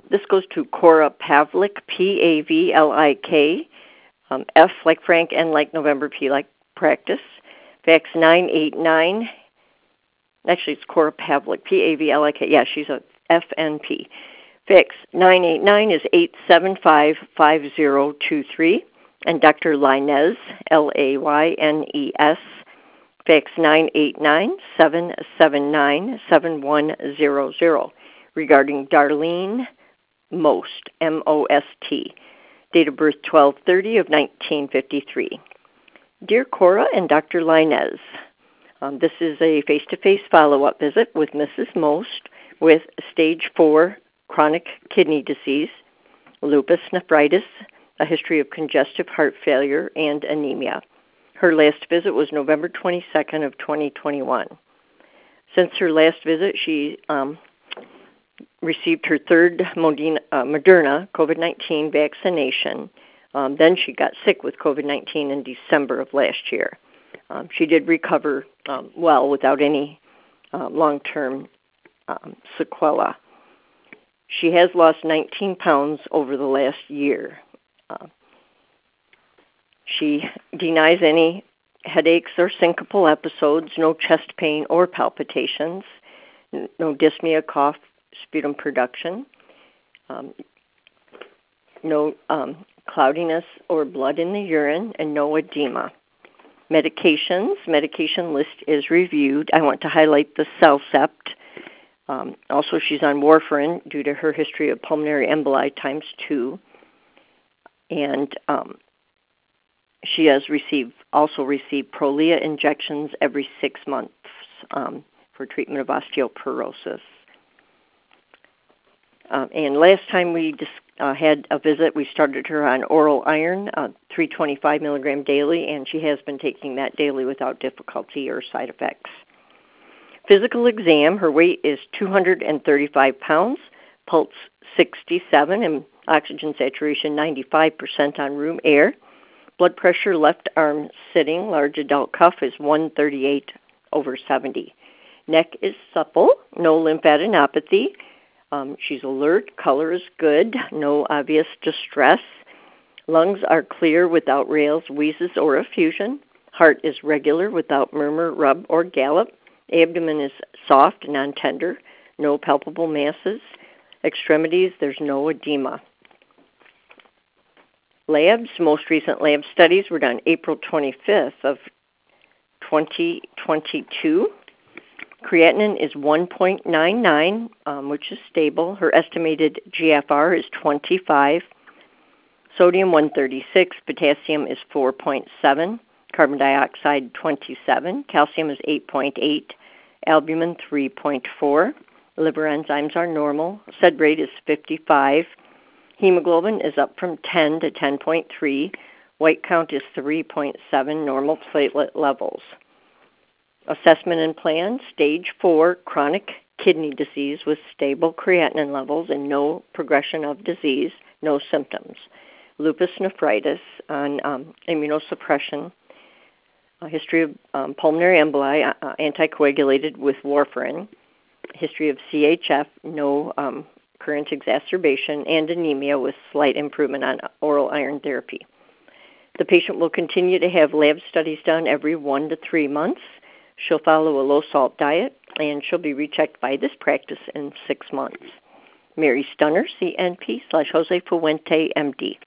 This goes to Cora Pavlik, Pavlik, F like Frank, N like November, P like practice. Fax 989. Actually, it's Cora Pavlik, Pavlik. Yeah, she's a FNP. Fax 989 is 875-5023. And Dr. Laynez, Laynes, fax 989-779-7100 regarding Darlene Most, M-O-S-T. Date of birth 12/30 of 1953. Dear Cora and Dr. Laynez, this is a face-to-face follow-up visit with Mrs. Most with stage 4 chronic kidney disease, lupus nephritis, a history of congestive heart failure, and anemia. Her last visit was November 22nd of 2021. Since her last visit, she received her third Moderna COVID-19 vaccination. Then she got sick with COVID-19 in December of last year. She did recover well without any long-term sequela. She has lost 19 pounds over the last year. She denies any headaches or syncopal episodes, no chest pain or palpitations, no dyspnea, cough, sputum production, no cloudiness or blood in the urine, and no edema. Medication list is reviewed. I want to highlight the CellCept. Also, she's on warfarin due to her history of pulmonary emboli ×2. And she has also received Prolia injections every 6 months for treatment of osteoporosis. And last time we had a visit, we started her on oral iron, 325 milligram daily, and she has been taking that daily without difficulty or side effects. Physical exam, her weight is 235 pounds, pulse 67, and oxygen saturation 95% on room air. Blood pressure, left arm sitting, large adult cuff is 138/70. Neck is supple, no lymphadenopathy. She's alert, color is good, no obvious distress. Lungs are clear without rales, wheezes, or effusion. Heart is regular without murmur, rub, or gallop. Abdomen is soft, non-tender, no palpable masses. Extremities, there's no edema. Labs, most recent lab studies were done April 25th of 2022. Creatinine is 1.99, which is stable. Her estimated GFR is 25. Sodium 136. Potassium is 4.7. Carbon dioxide 27. Calcium is 8.8. Albumin 3.4. Liver enzymes are normal. Sed rate is 55. Hemoglobin is up from 10 to 10.3. White count is 3.7. Normal platelet levels. Assessment and plan, stage 4 chronic kidney disease with stable creatinine levels and no progression of disease, no symptoms. Lupus nephritis on immunosuppression, a history of pulmonary emboli, anticoagulated with warfarin, history of CHF, no current exacerbation, and anemia with slight improvement on oral iron therapy. The patient will continue to have lab studies done every 1 to 3 months. She'll follow a low-salt diet, and she'll be rechecked by this practice in 6 months. Mary Stunner, CNP /Jose Fuente, MD.